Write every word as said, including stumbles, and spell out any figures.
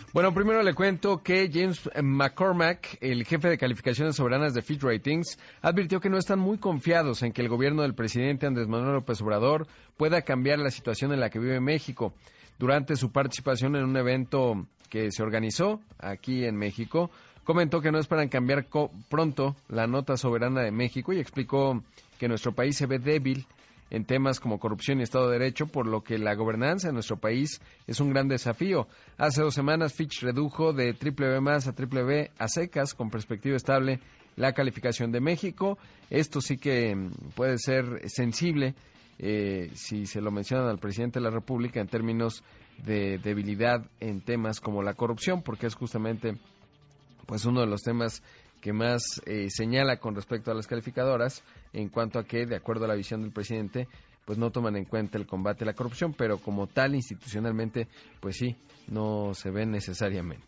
Bueno, primero le cuento que James McCormack, el jefe de calificaciones soberanas de Fitch Ratings, advirtió que no están muy confiados en que el gobierno del presidente Andrés Manuel López Obrador pueda cambiar la situación en la que vive México. Durante su participación en un evento que se organizó aquí en México, comentó que no esperan cambiar pronto la nota soberana de México y explicó que nuestro país se ve débil en temas como corrupción y Estado de Derecho, por lo que la gobernanza en nuestro país es un gran desafío. Hace dos semanas Fitch redujo de triple B más a triple B a secas, con perspectiva estable, la calificación de México. Esto sí que puede ser sensible eh, si se lo mencionan al presidente de la República en términos de debilidad en temas como la corrupción, porque es justamente pues uno de los temas que más eh, señala con respecto a las calificadoras en cuanto a que, de acuerdo a la visión del presidente, pues no toman en cuenta el combate a la corrupción, pero como tal, institucionalmente, pues sí, no se ve necesariamente.